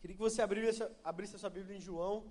Queria que você abrisse a sua Bíblia em João.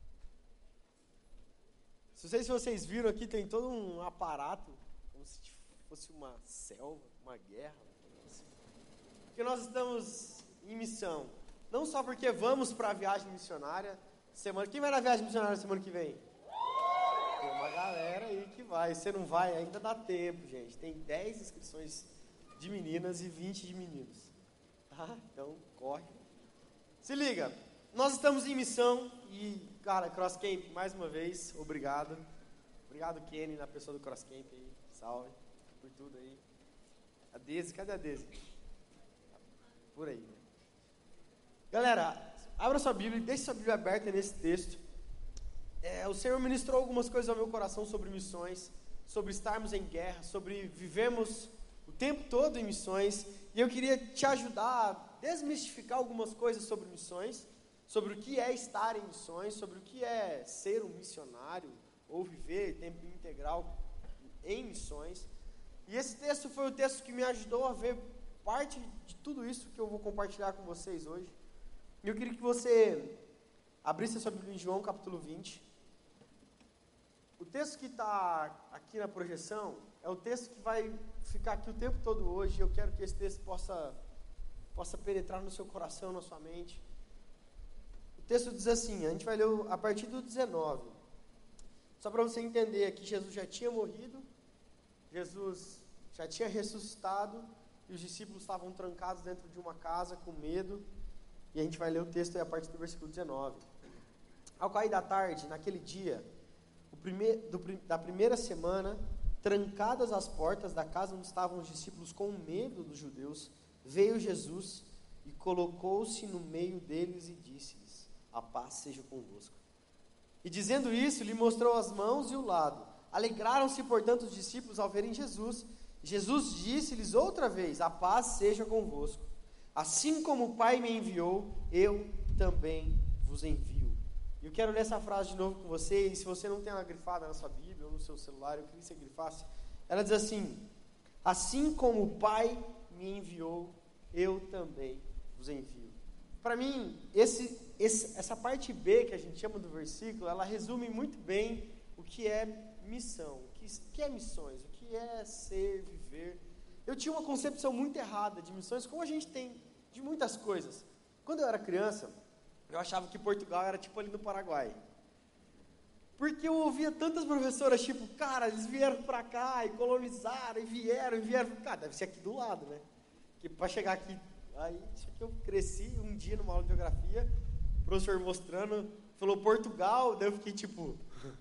Não sei se vocês viram aqui, tem todo um aparato, como se fosse uma selva, uma guerra. Porque nós estamos em missão. Não só porque vamos para a viagem missionária semana. Quem vai na viagem missionária semana que vem? Tem uma galera aí que vai. Você não vai, ainda dá tempo, gente. Tem 10 inscrições de meninas e 20 de meninos. Tá? Então, corre. Se liga, nós estamos em missão e, cara, Cross Camp, mais uma vez, obrigado. Obrigado, Kenny, na pessoa do Cross Camp aí. Salve por tudo aí. A Desi, cadê a Desi? Por aí, né? Galera, abra sua Bíblia e deixe sua Bíblia aberta nesse texto. O Senhor ministrou algumas coisas ao meu coração sobre missões, sobre estarmos em guerra, sobre vivermos o tempo todo em missões. E eu queria te ajudar a desmistificar algumas coisas sobre missões, sobre o que é estar em missões, sobre o que é ser um missionário, ou viver tempo integral em missões. E esse texto foi o texto que me ajudou a ver parte de tudo isso que eu vou compartilhar com vocês hoje. E eu queria que você abrisse a sua Bíblia em João capítulo 20. O texto que está aqui na projeção é o texto que vai ficar aqui o tempo todo hoje. Eu quero que esse texto possa penetrar no seu coração, na sua mente. O texto diz assim, a gente vai ler a partir do 19. Só para você entender aqui, Jesus já tinha morrido, Jesus já tinha ressuscitado, e os discípulos estavam trancados dentro de uma casa com medo. E a gente vai ler o texto aí a partir do versículo 19. Ao cair da tarde, naquele dia, da primeira semana, trancadas as portas da casa onde estavam os discípulos com medo dos judeus, veio Jesus e colocou-se no meio deles e disse-lhes: a paz seja convosco. E dizendo isso, lhe mostrou as mãos e o lado. Alegraram-se, portanto, os discípulos ao verem Jesus. Jesus disse-lhes outra vez: a paz seja convosco. Assim como o Pai me enviou, eu também vos envio. Eu quero ler essa frase de novo com você, e se você não tem ela grifada na sua Bíblia ou no seu celular, eu queria que você grifasse. Ela diz assim: assim como o Pai me enviou, eu também vos envio. Para mim, essa parte B que a gente chama do versículo, ela resume muito bem o que é missão, o que é missões, o que é ser, viver. Eu tinha uma concepção muito errada de missões, como a gente tem de muitas coisas. Quando eu era criança, eu achava que Portugal era tipo ali no Paraguai. Porque eu ouvia tantas professoras, tipo, cara, eles vieram pra cá e colonizaram, e vieram. Cara, deve ser aqui do lado, né? Porque pra chegar aqui, aí, isso aqui eu cresci um dia numa aula de geografia, o professor mostrando, falou Portugal, daí eu fiquei tipo,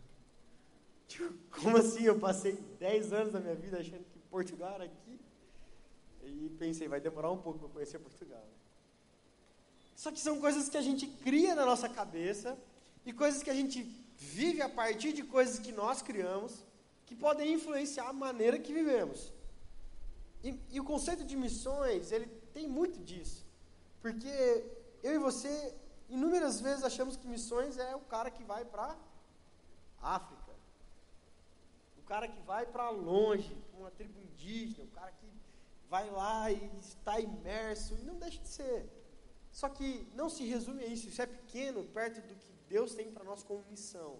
como assim? Eu passei 10 anos da minha vida achando que Portugal era aqui. E pensei, vai demorar um pouco para conhecer Portugal. Só que são coisas que a gente cria na nossa cabeça e coisas que a gente vive a partir de coisas que nós criamos, que podem influenciar a maneira que vivemos. E o conceito de missões, ele tem muito disso. Porque eu e você, inúmeras vezes achamos que missões é o cara que vai para África. O cara que vai para longe, para uma tribo indígena, o cara que vai lá e está imerso, e não deixa de ser. Só que não se resume a isso, isso é pequeno perto do que Deus tem para nós como missão.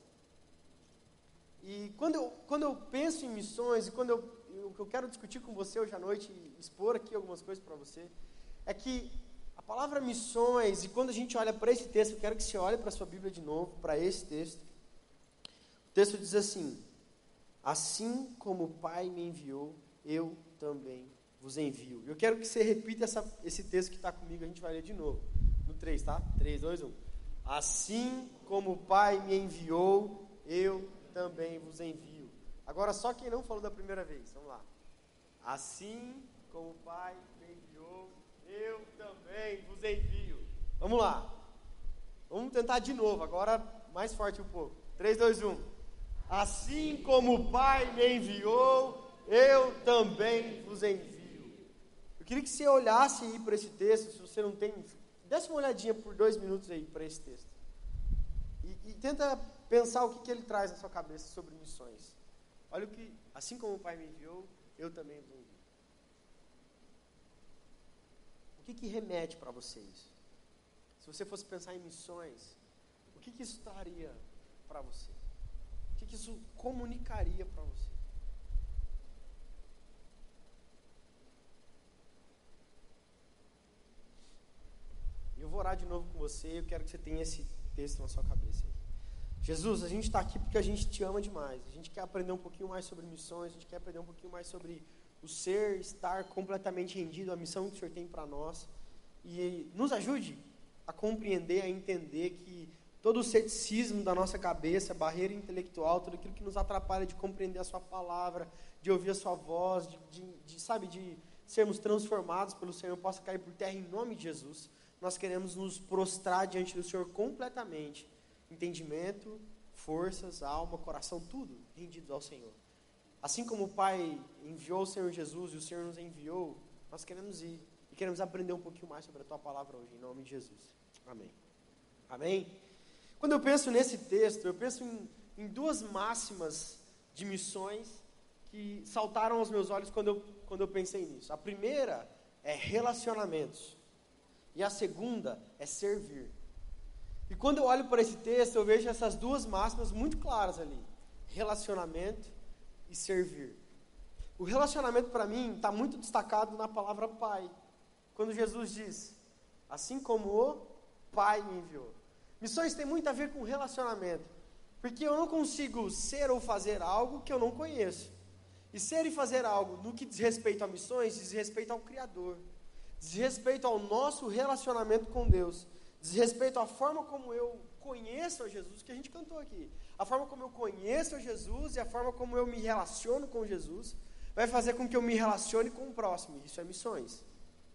E quando eu penso em missões, e o que eu quero discutir com você hoje à noite, e expor aqui algumas coisas para você, é que a palavra missões, e quando a gente olha para esse texto, eu quero que você olhe para a sua Bíblia de novo, para esse texto. O texto diz assim: assim como o Pai me enviou, eu também vos envio. Eu quero que você repita esse texto que está comigo, a gente vai ler de novo. No 3, tá? 3, 2, 1. Assim como o Pai me enviou, eu também vos envio. Agora só quem não falou da primeira vez, vamos lá. Assim como o Pai me enviou, eu também vos envio. Vamos lá. Vamos tentar de novo, agora mais forte um pouco. 3, 2, 1. Assim como o Pai me enviou, eu também vos envio. Eu queria que você olhasse aí para esse texto, se você não tem, desse uma olhadinha por 2 minutos aí para esse texto. E tenta pensar o que ele traz na sua cabeça sobre missões. Olha o que, assim como o Pai me enviou, eu também vos envio. O que remete para vocês? se você fosse pensar em missões, o que isso traria para você? O que isso comunicaria para você? Eu vou orar de novo com você, eu quero que você tenha esse texto na sua cabeça. Jesus, a gente está aqui porque a gente te ama demais. A gente quer aprender um pouquinho mais sobre missões, a gente quer aprender um pouquinho mais sobre o ser, estar completamente rendido à missão que o Senhor tem para nós. E nos ajude a compreender, a entender que todo o ceticismo da nossa cabeça, barreira intelectual, tudo aquilo que nos atrapalha de compreender a sua palavra, de ouvir a sua voz, de sermos transformados pelo Senhor, possa cair por terra em nome de Jesus. Nós queremos nos prostrar diante do Senhor completamente. Entendimento, forças, alma, coração, tudo rendidos ao Senhor. Assim como o Pai enviou o Senhor Jesus e o Senhor nos enviou, nós queremos ir e queremos aprender um pouquinho mais sobre a Tua palavra hoje, em nome de Jesus. Amém. Amém? Quando eu penso nesse texto, eu penso em duas máximas de missões que saltaram aos meus olhos quando eu pensei nisso. A primeira é relacionamentos e a segunda é servir. E quando eu olho para esse texto, eu vejo essas duas máximas muito claras ali. Relacionamento e servir. O relacionamento para mim está muito destacado na palavra Pai. Quando Jesus diz, assim como o Pai me enviou. Missões tem muito a ver com relacionamento. Porque eu não consigo ser ou fazer algo que eu não conheço. E ser e fazer algo no que diz respeito a missões, diz respeito ao Criador. Diz respeito ao nosso relacionamento com Deus. Diz respeito à forma como eu conheço a Jesus, que a gente cantou aqui. A forma como eu conheço a Jesus e a forma como eu me relaciono com Jesus vai fazer com que eu me relacione com o próximo. Isso é missões.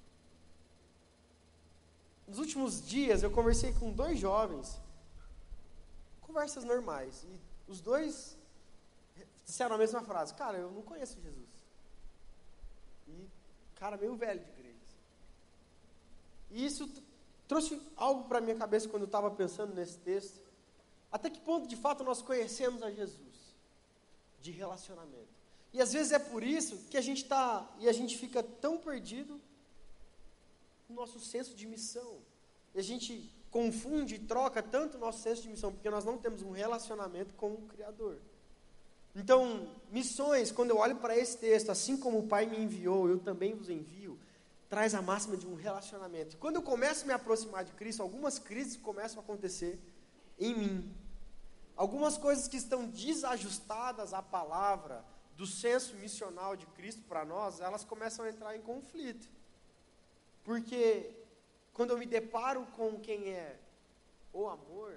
Nos últimos dias eu conversei com 2 jovens, conversas normais, e os 2 disseram a mesma frase: cara, eu não conheço Jesus. E cara meio velho de igreja. E isso trouxe algo para a minha cabeça quando eu estava pensando nesse texto. Até que ponto, de fato, nós conhecemos a Jesus? De relacionamento. E às vezes é por isso que a gente fica tão perdido no nosso senso de missão. E a gente confunde e troca tanto o nosso senso de missão, porque nós não temos um relacionamento com o Criador. Então, missões, quando eu olho para esse texto, assim como o Pai me enviou, eu também vos envio, traz a máxima de um relacionamento. Quando eu começo a me aproximar de Cristo, algumas crises começam a acontecer em mim. Algumas coisas que estão desajustadas à palavra do senso missional de Cristo para nós, elas começam a entrar em conflito. Porque quando eu me deparo com quem é o amor,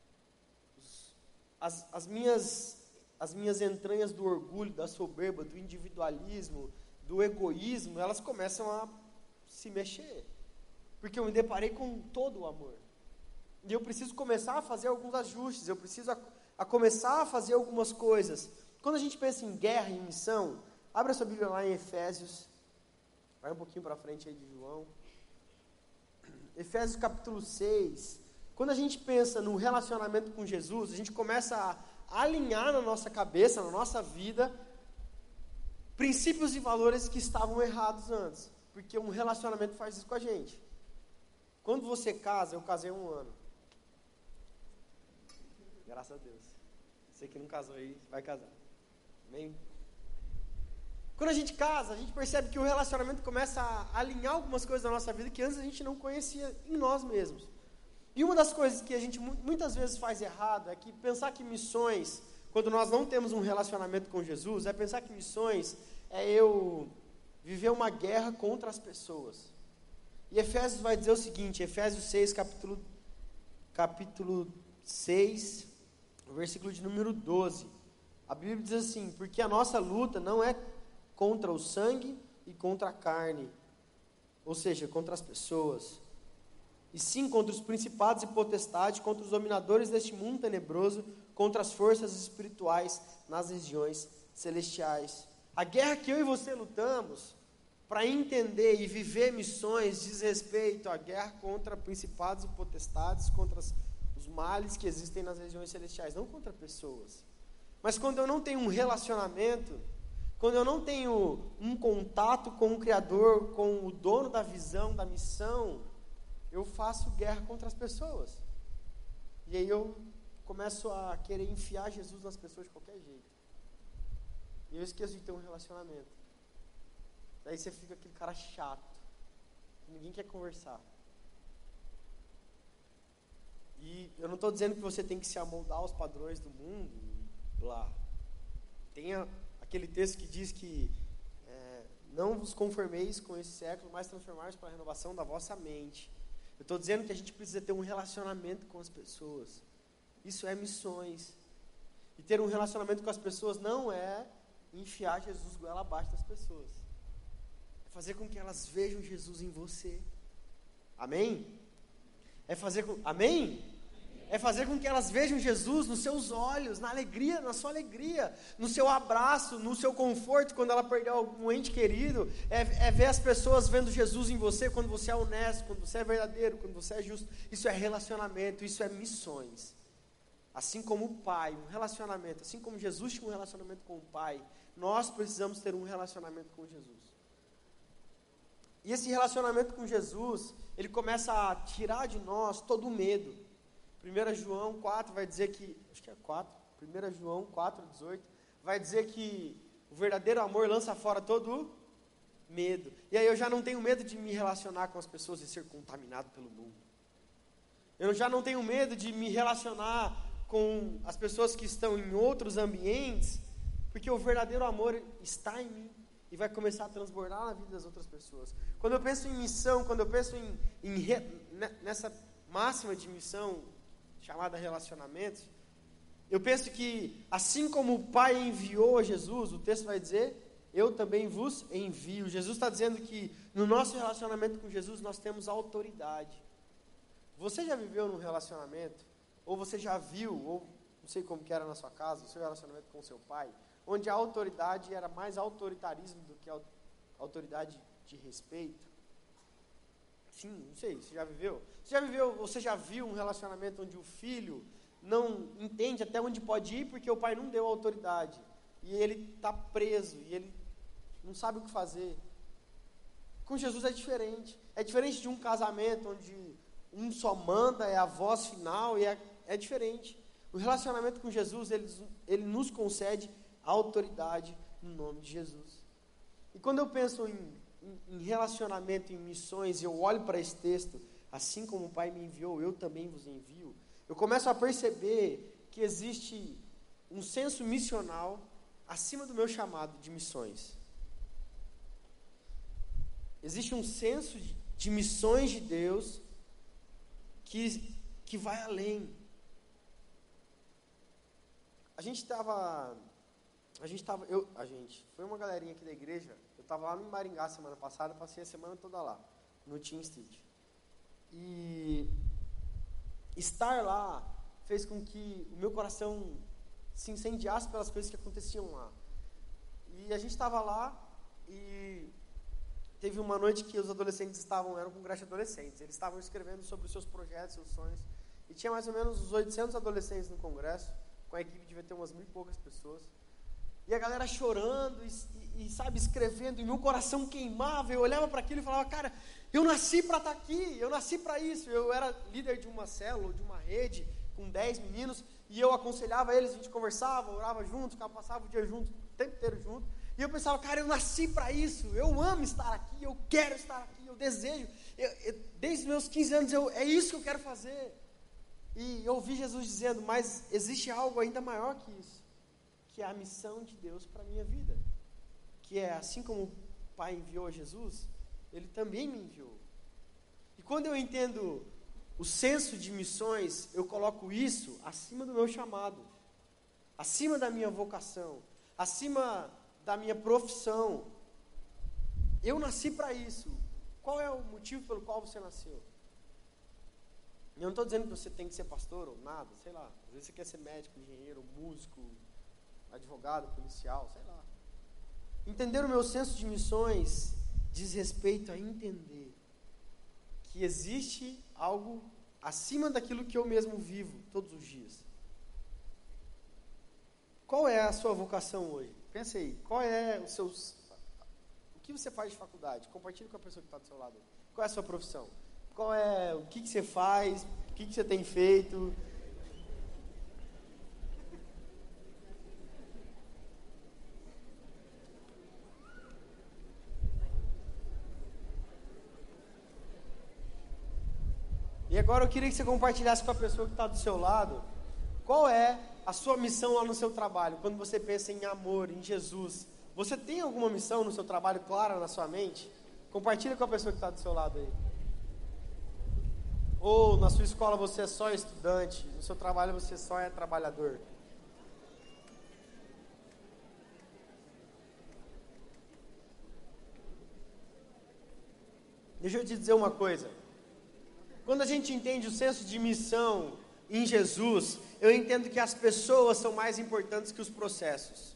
as minhas entranhas do orgulho, da soberba, do individualismo, do egoísmo, elas começam a se mexer, porque eu me deparei com todo o amor, e eu preciso começar a fazer alguns ajustes, eu preciso a começar a fazer algumas coisas. Quando a gente pensa em guerra e em missão, abra sua Bíblia lá em Efésios, vai um pouquinho para frente aí de João, Efésios capítulo 6, quando a gente pensa no relacionamento com Jesus, a gente começa a alinhar na nossa cabeça, na nossa vida, princípios e valores que estavam errados antes. Porque um relacionamento faz isso com a gente. Quando você casa, eu casei 1 ano. Graças a Deus. Você que não casou aí, vai casar. Amém? Quando a gente casa, a gente percebe que o relacionamento começa a alinhar algumas coisas da nossa vida que antes a gente não conhecia em nós mesmos. E uma das coisas que a gente muitas vezes faz errado é que pensar que missões, quando nós não temos um relacionamento com Jesus, é pensar que missões é eu viver uma guerra contra as pessoas. E Efésios vai dizer o seguinte, Efésios 6, capítulo 6, versículo de número 12. A Bíblia diz assim: porque a nossa luta não é contra o sangue e contra a carne, ou seja, contra as pessoas, e sim contra os principados e potestades, contra os dominadores deste mundo tenebroso, contra as forças espirituais nas regiões celestiais. A guerra que eu e você lutamos para entender e viver missões diz respeito à guerra contra principados e potestades, contra os males que existem nas regiões celestiais, não contra pessoas. Mas quando eu não tenho um relacionamento, quando eu não tenho um contato com o Criador, com o dono da visão, da missão, eu faço guerra contra as pessoas. E aí eu começo a querer enfiar Jesus nas pessoas de qualquer jeito. E eu esqueço de ter um relacionamento. Daí você fica aquele cara chato, que ninguém quer conversar. E eu não estou dizendo que você tem que se amoldar aos padrões do mundo, lá. Tem aquele texto que diz que não vos conformeis com esse século, mas transformai-vos para a renovação da vossa mente. Eu estou dizendo que a gente precisa ter um relacionamento com as pessoas. Isso é missões. E ter um relacionamento com as pessoas não é enfiar Jesus goela abaixo das pessoas. É fazer com que elas vejam Jesus em você. Amém? Amém? É fazer com que elas vejam Jesus nos seus olhos, na alegria, na sua alegria, no seu abraço, no seu conforto, quando ela perdeu algum ente querido. É ver as pessoas vendo Jesus em você, quando você é honesto, quando você é verdadeiro, quando você é justo. Isso é relacionamento, isso é missões. Assim como o Pai, um relacionamento, assim como Jesus tinha um relacionamento com o Pai, nós precisamos ter um relacionamento com Jesus. E esse relacionamento com Jesus, ele começa a tirar de nós todo o medo. 1 João 4 vai dizer que, acho que é 4, 1 João 4, 18, vai dizer que o verdadeiro amor lança fora todo o medo. E aí eu já não tenho medo de me relacionar com as pessoas e ser contaminado pelo mundo. Eu já não tenho medo de me relacionar com as pessoas que estão em outros ambientes, porque o verdadeiro amor está em mim e vai começar a transbordar na vida das outras pessoas. Quando eu penso em missão, quando eu penso nessa máxima de missão chamada relacionamentos, eu penso que assim como o Pai enviou Jesus, o texto vai dizer, eu também vos envio. Jesus está dizendo que no nosso relacionamento com Jesus nós temos autoridade. Você já viveu num relacionamento, ou você já viu, ou não sei como que era na sua casa, o seu relacionamento com o seu pai, onde a autoridade era mais autoritarismo do que a autoridade de respeito? Sim, não sei, você já viveu? Você já viu um relacionamento onde o filho não entende até onde pode ir porque o pai não deu autoridade, e ele está preso, e ele não sabe o que fazer? Com Jesus é diferente de um casamento onde um só manda, é a voz final, e é diferente. O relacionamento com Jesus, ele nos concede autoridade no nome de Jesus. E quando eu penso em relacionamento, em missões, eu olho para esse texto, assim como o Pai me enviou, eu também vos envio, eu começo a perceber que existe um senso missional acima do meu chamado de missões. Existe um senso de missões de Deus que vai além. Foi uma galerinha aqui da igreja. Eu estava lá no Maringá semana passada, passei a semana toda lá, no Team Street. E estar lá fez com que o meu coração se incendiasse pelas coisas que aconteciam lá. E a gente estava lá e teve uma noite que os adolescentes eram um congresso de adolescentes. Eles estavam escrevendo sobre os seus projetos, seus sonhos. E tinha mais ou menos uns 800 adolescentes no congresso. Com a equipe devia ter umas 1.000 e poucas pessoas. E a galera chorando e sabe, escrevendo, e meu coração queimava. Eu olhava para aquilo e falava, cara, eu nasci para estar aqui, eu nasci para isso. Eu era líder de uma célula, de uma rede, com 10 meninos, e eu aconselhava eles, a gente conversava, orava junto, passava o dia junto, o tempo inteiro junto. E eu pensava, cara, eu nasci para isso, eu amo estar aqui, eu quero estar aqui, eu desejo. Desde os meus 15 anos, é isso que eu quero fazer. E eu ouvi Jesus dizendo, mas existe algo ainda maior que isso, que é a missão de Deus para a minha vida. Que é, assim como o Pai enviou Jesus, Ele também me enviou. E quando eu entendo o senso de missões, eu coloco isso acima do meu chamado, acima da minha vocação, acima da minha profissão. Eu nasci para isso. Qual é o motivo pelo qual você nasceu? Eu não estou dizendo que você tem que ser pastor ou nada, sei lá. Às vezes você quer ser médico, engenheiro, músico, advogado, policial, sei lá. Entender o meu senso de missões diz respeito a entender que existe algo acima daquilo que eu mesmo vivo todos os dias. Qual é a sua vocação hoje? Pensa aí, o que você faz de faculdade? Compartilhe com a pessoa que está do seu lado. Qual é a sua profissão? o que você faz, o que você tem feito. E agora eu queria que você compartilhasse com a pessoa que está do seu lado, qual é a sua missão lá no seu trabalho, quando você pensa em amor, em Jesus. Você tem alguma missão no seu trabalho clara na sua mente? Compartilha com a pessoa que está do seu lado aí. Ou na sua escola você é só estudante, no seu trabalho você só é trabalhador. Deixa eu te dizer uma coisa. Quando a gente entende o senso de missão em Jesus, eu entendo que as pessoas são mais importantes que os processos.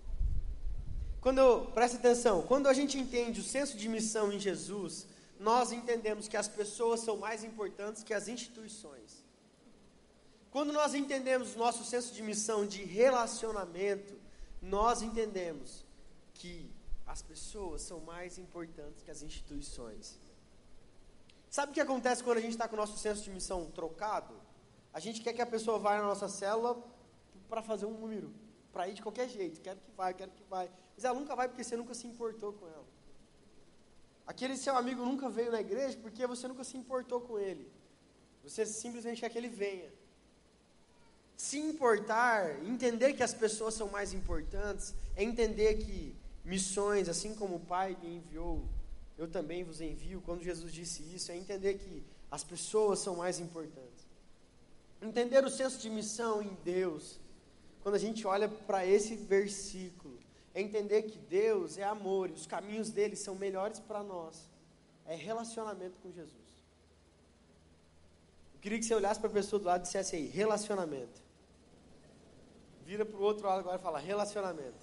Presta atenção, quando a gente entende o senso de missão em Jesus, nós entendemos que as pessoas são mais importantes que as instituições. Quando nós entendemos o nosso senso de missão de relacionamento, nós entendemos que as pessoas são mais importantes que as instituições. Sabe o que acontece quando a gente está com o nosso senso de missão trocado? A gente quer que a pessoa vá na nossa célula para fazer um número, para ir de qualquer jeito, quero que vai. Mas ela nunca vai porque você nunca se importou com ela. Aquele seu amigo nunca veio na igreja porque você nunca se importou com ele. Você simplesmente quer que ele venha. Se importar, entender que as pessoas são mais importantes, é entender que missões, assim como o Pai me enviou, eu também vos envio. Quando Jesus disse isso, é entender que as pessoas são mais importantes. Entender o senso de missão em Deus, quando a gente olha para esse versículo, é entender que Deus é amor e os caminhos dele são melhores para nós. É relacionamento com Jesus. Eu queria que você olhasse para a pessoa do lado e dissesse aí, relacionamento. Vira para o outro lado agora e fala, relacionamento.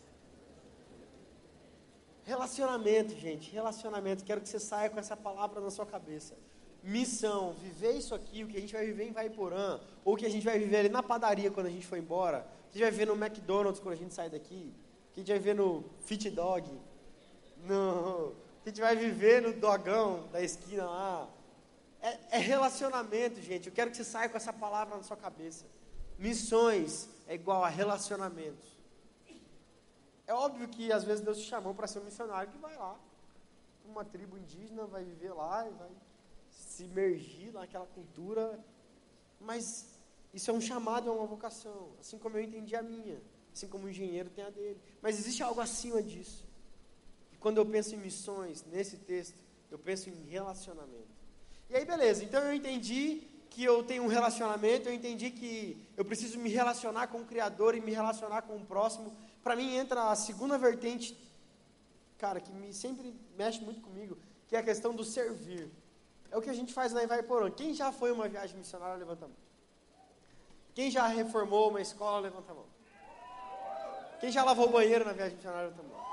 Relacionamento, gente, relacionamento. Quero que você saia com essa palavra na sua cabeça. Missão, viver isso aqui, o que a gente vai viver em Vaiporã, ou o que a gente vai viver ali na padaria quando a gente for embora, o que a gente vai viver no McDonald's quando a gente sair daqui, o que a gente vai viver no Fit Dog, o que a gente vai viver no dogão da esquina lá. É relacionamento, gente. Eu quero que você saia com essa palavra na sua cabeça. Missões é igual a relacionamentos. É óbvio que às vezes Deus te chamou para ser um missionário que vai lá, uma tribo indígena, vai viver lá e vai se imergir naquela cultura, mas isso é um chamado, é uma vocação, assim como eu entendi a minha, assim como o engenheiro tem a dele, mas existe algo acima disso. E quando eu penso em missões, nesse texto, eu penso em relacionamento. E aí beleza, então eu entendi que eu tenho um relacionamento, eu entendi que eu preciso me relacionar com o Criador e me relacionar com o próximo. Para mim entra a segunda vertente, cara, que sempre mexe muito comigo, que é a questão do servir. É o que a gente faz lá em Vaiporã. Quem já foi uma viagem missionária, levanta a mão. Quem já reformou uma escola, levanta a mão. Quem já lavou o banheiro na viagem missionária, levanta a mão.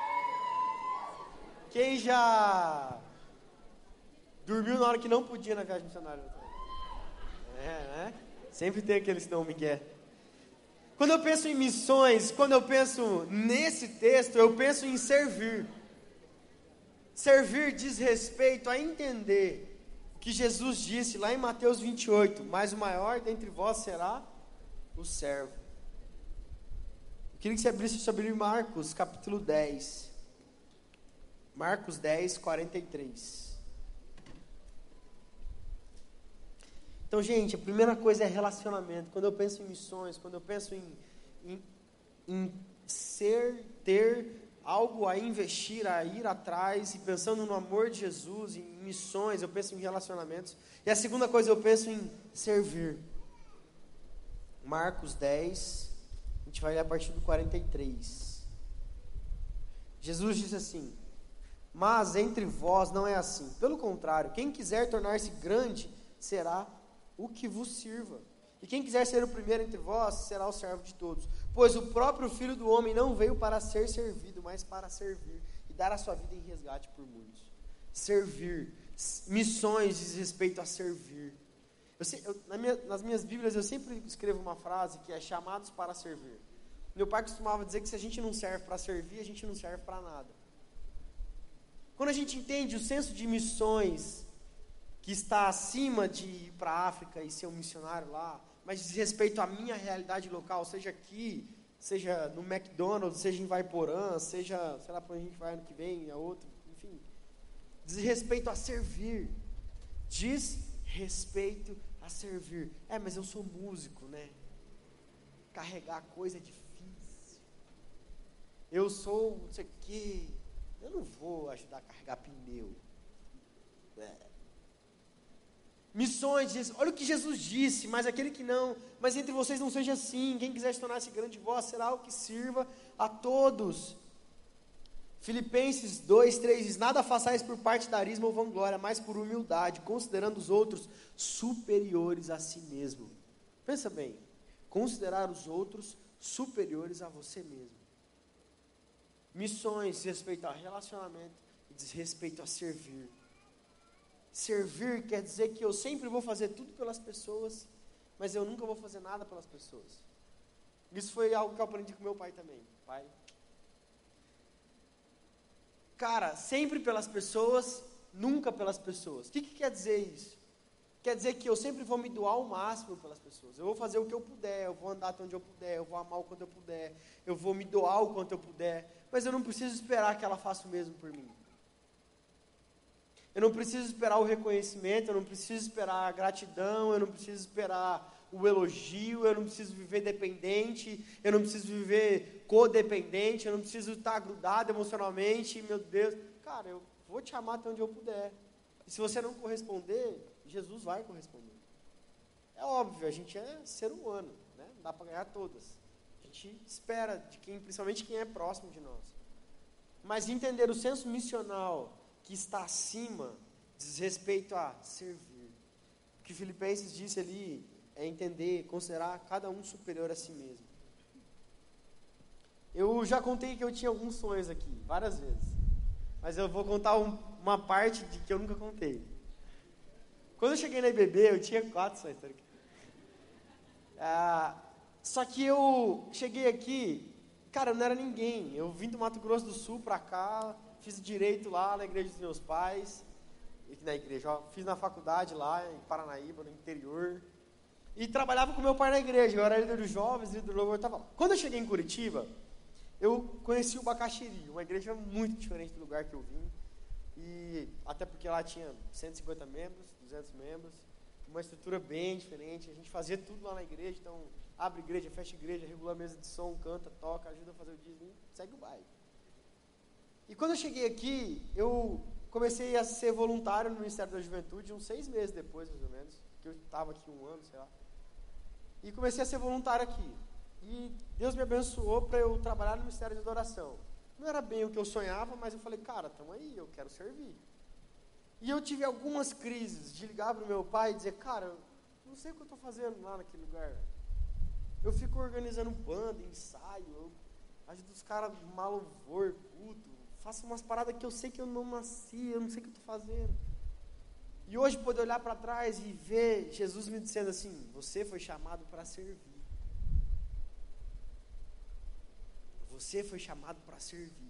Quem já dormiu na hora que não podia na viagem missionária, levanta a mão. Né? Sempre tem aqueles não Miguel. Quando eu penso em missões, quando eu penso nesse texto, eu penso em servir. Servir diz respeito a entender o que Jesus disse lá em Mateus 28, mas o maior dentre vós será o servo. Eu queria que você abrisse sobre Marcos, capítulo 10. Marcos 10, 43. Então, gente, a primeira coisa é relacionamento. Quando eu penso em missões, quando eu penso em ter algo a investir, a ir atrás, e pensando no amor de Jesus, em missões, eu penso em relacionamentos. E a segunda coisa, eu penso em servir. Marcos 10, a gente vai ler a partir do 43. Jesus disse assim: mas entre vós não é assim. Pelo contrário, quem quiser tornar-se grande, será o que vos sirva. E quem quiser ser o primeiro entre vós, será o servo de todos. Pois o próprio Filho do Homem não veio para ser servido, mas para servir e dar a sua vida em resgate por muitos. Servir. Missões diz respeito a servir. Nas minhas Bíblias eu sempre escrevo uma frase que é chamados para servir. Meu pai costumava dizer que se a gente não serve para servir, a gente não serve para nada. Quando a gente entende o senso de missões que está acima de ir para a África e ser um missionário lá, mas diz respeito à minha realidade local, seja aqui, seja no McDonald's, seja em Vaiporã, seja, sei lá para onde a gente vai ano que vem, a outro, enfim. Diz respeito a servir. Diz respeito a servir. Mas eu sou músico, né? Carregar coisa é difícil. Eu sou não sei o quê. Eu não vou ajudar a carregar pneu. Missões, olha o que Jesus disse, mas aquele que não, mas entre vocês não seja assim, quem quiser se tornar esse grande voz, será o que sirva a todos. Filipenses 2:3 diz, nada façais por partidarismo ou vanglória, mas por humildade, considerando os outros superiores a si mesmo. Pensa bem, considerar os outros superiores a você mesmo. Missões diz respeito ao relacionamento e diz respeito a servir. Servir quer dizer que eu sempre vou fazer tudo pelas pessoas, mas eu nunca vou fazer nada pelas pessoas. Isso foi algo que eu aprendi com meu pai também. Pai, cara, sempre pelas pessoas, nunca pelas pessoas. O que quer dizer isso? Quer dizer que eu sempre vou me doar ao máximo pelas pessoas. Eu vou fazer o que eu puder, eu vou andar até onde eu puder, eu vou amar o quanto eu puder, eu vou me doar o quanto eu puder, mas eu não preciso esperar que ela faça o mesmo por mim. Eu não preciso esperar o reconhecimento, eu não preciso esperar a gratidão, eu não preciso esperar o elogio, eu não preciso viver dependente, eu não preciso viver codependente, eu não preciso estar grudado emocionalmente, meu Deus. Cara, eu vou te amar até onde eu puder. E se você não corresponder, Jesus vai corresponder. É óbvio, a gente é ser humano, né? Não dá para ganhar todas. A gente espera de quem, principalmente quem é próximo de nós. Mas entender o senso missional que está acima, diz respeito a servir. O que Filipenses disse ali é entender, considerar cada um superior a si mesmo. Eu já contei que eu tinha alguns sonhos aqui, várias vezes. Mas eu vou contar uma parte de que eu nunca contei. Quando eu cheguei na IBB, eu tinha 4 sonhos. Só que eu cheguei aqui, cara, eu não era ninguém. Eu vim do Mato Grosso do Sul pra cá, fiz direito lá na igreja dos meus pais, fiz na faculdade lá em Paranaíba, no interior, e trabalhava com meu pai na igreja. Eu era líder dos jovens, líder do louvor, estava lá. Quando eu cheguei em Curitiba, eu conheci o Bacaxiri, uma igreja muito diferente do lugar que eu vim, e até porque lá tinha 150 membros, 200 membros, uma estrutura bem diferente. A gente fazia tudo lá na igreja, então abre igreja, fecha igreja, regula a mesa de som, canta, toca, ajuda a fazer o dízimo, segue o baile. E quando eu cheguei aqui, eu comecei a ser voluntário no Ministério da Juventude, uns 6 meses depois, mais ou menos, que eu estava aqui 1 ano, sei lá. E comecei a ser voluntário aqui. E Deus me abençoou para eu trabalhar no Ministério de Adoração. Não era bem o que eu sonhava, mas eu falei, cara, estamos aí, eu quero servir. E eu tive algumas crises de ligar para o meu pai e dizer, cara, eu não sei o que eu estou fazendo lá naquele lugar. Eu fico organizando banda, ensaio, eu ajudo os caras a arrumar louvor, culto, faço umas paradas que eu sei que eu não nasci, eu não sei o que eu estou fazendo. E hoje poder olhar para trás e ver Jesus me dizendo assim, você foi chamado para servir. Você foi chamado para servir.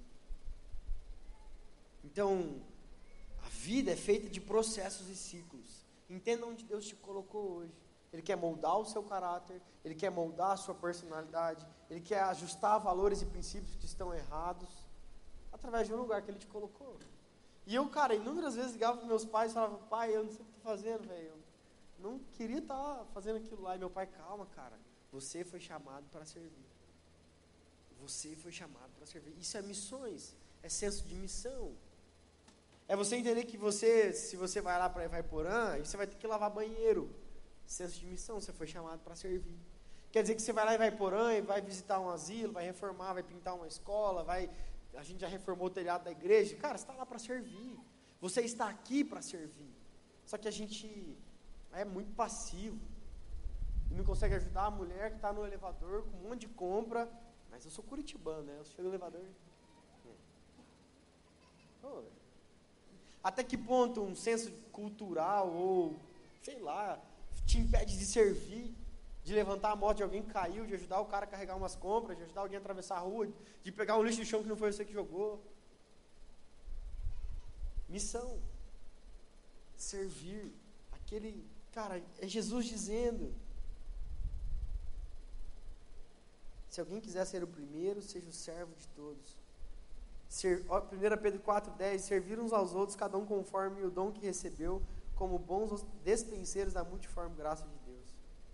Então, a vida é feita de processos e ciclos. Entenda onde Deus te colocou hoje. Ele quer moldar o seu caráter, Ele quer moldar a sua personalidade, Ele quer ajustar valores e princípios que estão errados, através de um lugar que Ele te colocou. E eu, cara, inúmeras vezes ligava para meus pais e falava, pai, eu não sei o que estou fazendo, velho. Eu não queria estar fazendo aquilo lá. E meu pai, calma, cara, você foi chamado para servir. Você foi chamado para servir. Isso é missões, é senso de missão. É você entender que se você vai lá para Ivaiporã, você vai ter que lavar banheiro. Senso de missão, você foi chamado para servir. Quer dizer que você vai lá em Ivaiporã e vai visitar um asilo, vai reformar, vai pintar uma escola, a gente já reformou o telhado da igreja. Cara, você está lá para servir. Você está aqui para servir. Só que a gente é muito passivo. E não consegue ajudar a mulher que está no elevador com um monte de compra. Mas eu sou curitibano, né? Eu chego no elevador. Até que ponto um senso cultural ou, sei lá, te impede de servir, de levantar a moto de alguém que caiu, de ajudar o cara a carregar umas compras, de ajudar alguém a atravessar a rua, de pegar um lixo do chão que não foi você que jogou. Missão. Servir. Porque cara, é Jesus dizendo. Se alguém quiser ser o primeiro, seja o servo de todos. 1 Pedro 4,10, servir uns aos outros, cada um conforme o dom que recebeu, como bons despenseiros da multiforme graça de Deus.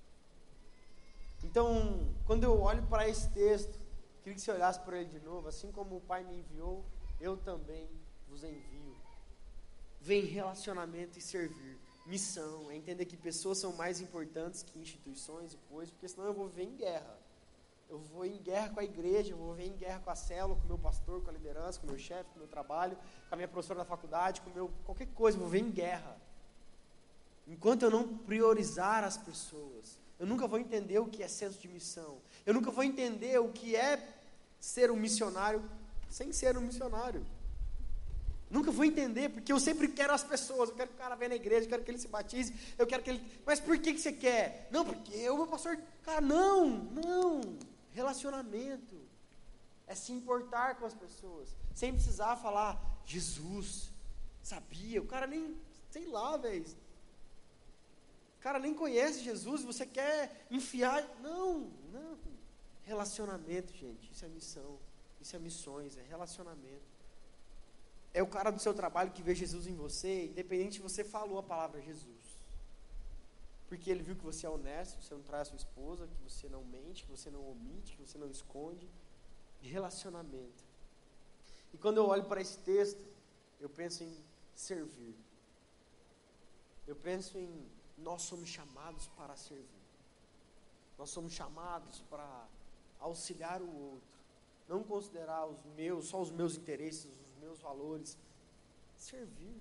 Então, quando eu olho para esse texto, queria que você olhasse para ele de novo. Assim como o Pai me enviou, eu também vos envio. Vem relacionamento e servir. Missão, é entender que pessoas são mais importantes que instituições e coisas, porque senão eu vou viver em guerra. Eu vou em guerra com a igreja, eu vou viver em guerra com a célula, com o meu pastor, com a liderança, com o meu chefe, com o meu trabalho, com a minha professora da faculdade, qualquer coisa, eu vou viver em guerra. Enquanto eu não priorizar as pessoas, eu nunca vou entender o que é senso de missão. Eu nunca vou entender o que é ser um missionário sem ser um missionário. Nunca vou entender, porque eu sempre quero as pessoas. Eu quero que o cara venha na igreja, eu quero que ele se batize, eu quero que ele... Mas por que você quer? Não, porque o meu pastor... Cara, não. Relacionamento. É se importar com as pessoas. Sem precisar falar, Jesus, sabia? O cara nem... Sei lá, velho. O cara nem conhece Jesus, você quer enfiar... Não. Relacionamento, gente. Isso é missão. Isso é missões, é relacionamento. É o cara do seu trabalho que vê Jesus em você, independente se você falou a palavra Jesus. Porque ele viu que você é honesto, que você não trai a sua esposa, que você não mente, que você não omite, que você não esconde. Relacionamento. E quando eu olho para esse texto, eu penso em servir. Eu penso em nós somos chamados para servir. Nós somos chamados para auxiliar o outro. Não considerar só os meus interesses, os meus valores. Servir.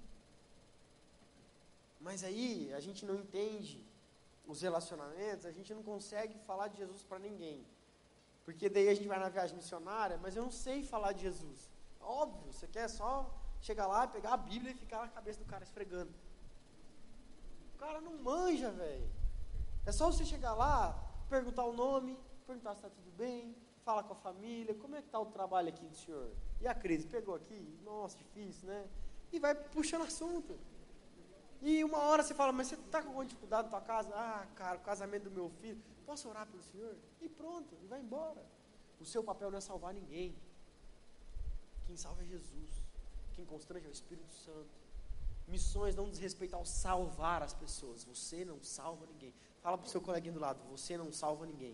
Mas aí a gente não entende os relacionamentos, a gente não consegue falar de Jesus para ninguém. Porque daí a gente vai na viagem missionária, mas eu não sei falar de Jesus. Óbvio, você quer só chegar lá, pegar a Bíblia e ficar na cabeça do cara esfregando. O cara não manja, velho. É só você chegar lá, perguntar o nome, perguntar se está tudo bem, fala com a família, como é que está o trabalho aqui do senhor? E a crise, pegou aqui? Nossa, difícil, né? E vai puxando assunto. E uma hora você fala, mas você está com alguma dificuldade na tua casa? Ah, cara, o casamento do meu filho. Posso orar pelo senhor? E pronto, e vai embora. O seu papel não é salvar ninguém. Quem salva é Jesus. Quem constrange é o Espírito Santo. Missões não diz respeito ao salvar as pessoas. Você não salva ninguém. Fala para o seu coleguinha do lado, você não salva ninguém.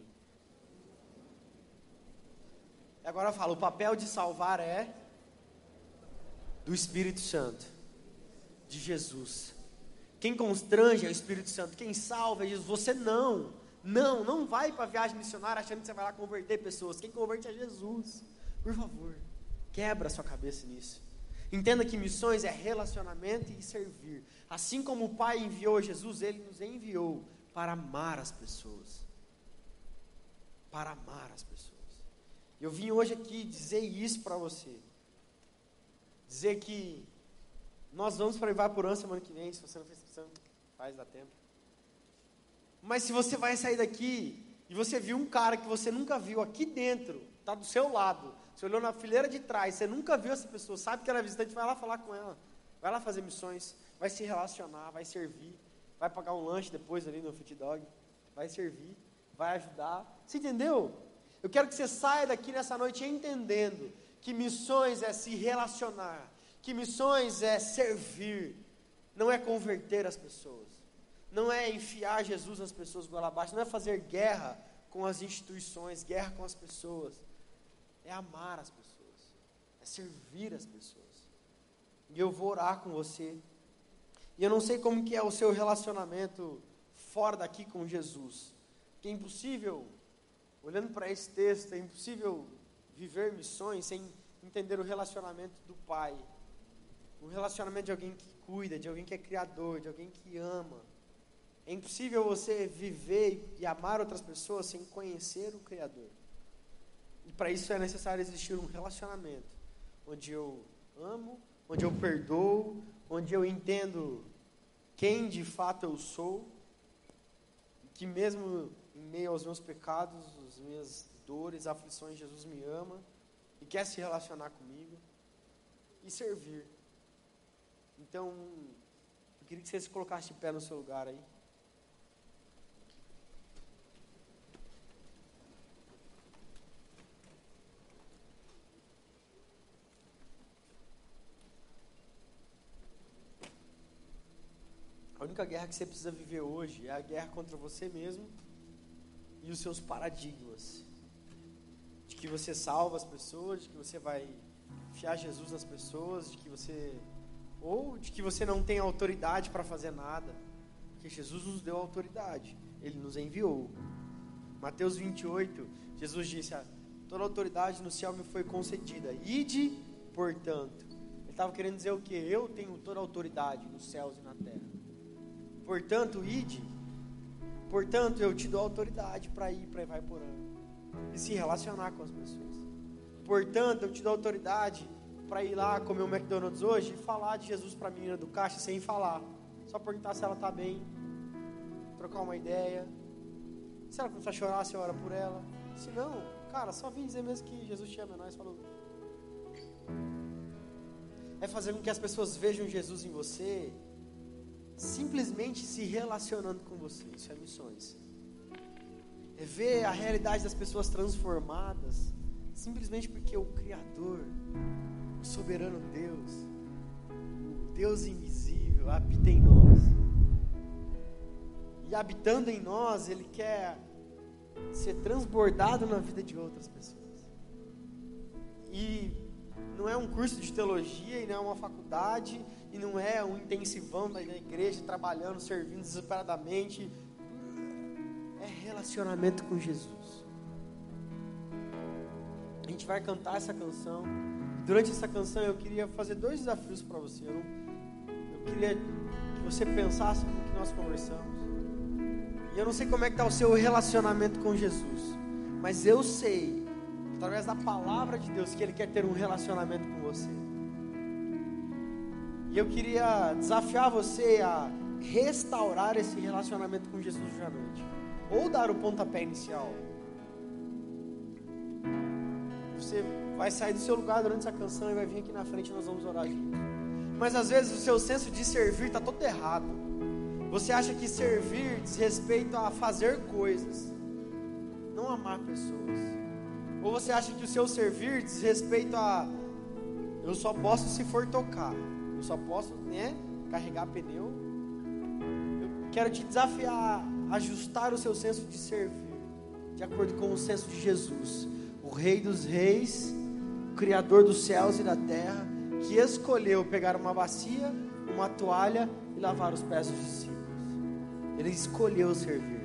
Agora fala, o papel de salvar é do Espírito Santo, de Jesus. Quem constrange é o Espírito Santo, quem salva é Jesus. Você não vai para a viagem missionária achando que você vai lá converter pessoas. Quem converte é Jesus. Por favor, quebra a sua cabeça nisso. Entenda que missões é relacionamento e servir. Assim como o Pai enviou Jesus, Ele nos enviou para amar as pessoas. Para amar as pessoas. Eu vim hoje aqui dizer isso para você. Dizer que nós vamos para Ivapurã semana que vem. Se você não fez inscrição, faz, dá tempo. Mas se você vai sair daqui e você viu um cara que você nunca viu aqui dentro, está do seu lado, você olhou na fileira de trás, você nunca viu essa pessoa, sabe que ela é visitante, vai lá falar com ela, vai lá fazer missões, vai se relacionar, vai servir, vai pagar um lanche depois ali no Fit Dog, vai servir, vai ajudar. Você entendeu? Eu quero que você saia daqui nessa noite entendendo que missões é se relacionar, que missões é servir, não é converter as pessoas, não é enfiar Jesus nas pessoas goela abaixo, não é fazer guerra com as instituições, guerra com as pessoas, é amar as pessoas, é servir as pessoas. E eu vou orar com você, e eu não sei como que é o seu relacionamento fora daqui com Jesus, que é impossível, olhando para esse texto, é impossível viver missões sem entender o relacionamento do Pai, o relacionamento de alguém que cuida, de alguém que é criador, de alguém que ama. É impossível você viver e amar outras pessoas sem conhecer o Criador. E para isso é necessário existir um relacionamento, onde eu amo, onde eu perdoo, onde eu entendo quem de fato eu sou, que mesmo em meio aos meus pecados, as minhas dores, aflições, Jesus me ama e quer se relacionar comigo e servir. Então, Eu queria que você se colocasse de pé no seu lugar aí. A única guerra que você precisa viver hoje é a guerra contra você mesmo e os seus paradigmas. De que você salva as pessoas, de que você vai enfiar Jesus nas pessoas, de que você não tem autoridade para fazer nada. Porque Jesus nos deu autoridade, Ele nos enviou. Mateus 28, Jesus disse: toda autoridade no céu me foi concedida. Ide, portanto. Ele estava querendo dizer o quê? Eu tenho toda a autoridade nos céus e na terra. Portanto, ide. Portanto, eu te dou autoridade para ir para Ivaiporã e se relacionar com as pessoas. Portanto, eu te dou autoridade para ir lá comer um McDonald's hoje e falar de Jesus para a menina do caixa sem falar. Só perguntar se ela está bem, trocar uma ideia. Se ela começar a chorar, você ora por ela. Se não, cara, só vim dizer mesmo que Jesus te ama, nós falou. É fazer com que as pessoas vejam Jesus em você, simplesmente se relacionando com você. Isso é missões. É ver a realidade das pessoas transformadas, simplesmente porque o Criador, o soberano Deus, o Deus invisível, habita em nós. E habitando em nós, Ele quer ser transbordado na vida de outras pessoas. E não é um curso de teologia, e não é uma faculdade, e não é um intensivão da igreja, trabalhando, servindo desesperadamente. É relacionamento com Jesus. A gente vai cantar essa canção. Durante essa canção eu queria fazer 2 desafios para você. Eu queria que você pensasse no que nós conversamos. E eu não sei como é que está o seu relacionamento com Jesus, mas eu sei, através da palavra de Deus, que Ele quer ter um relacionamento com você. E eu queria desafiar você a restaurar esse relacionamento com Jesus hoje à noite. Ou dar o pontapé inicial. Você vai sair do seu lugar durante essa canção e vai vir aqui na frente e nós vamos orar juntos. Mas às vezes o seu senso de servir está todo errado. Você acha que servir diz respeito a fazer coisas, não amar pessoas. Ou você acha que o seu servir diz respeito a eu só posso se for tocar, eu só posso, carregar pneu. Eu quero te desafiar a ajustar o seu senso de servir de acordo com o senso de Jesus, o Rei dos Reis, o Criador dos céus e da terra, que escolheu pegar uma bacia, uma toalha e lavar os pés dos discípulos. Ele escolheu servir.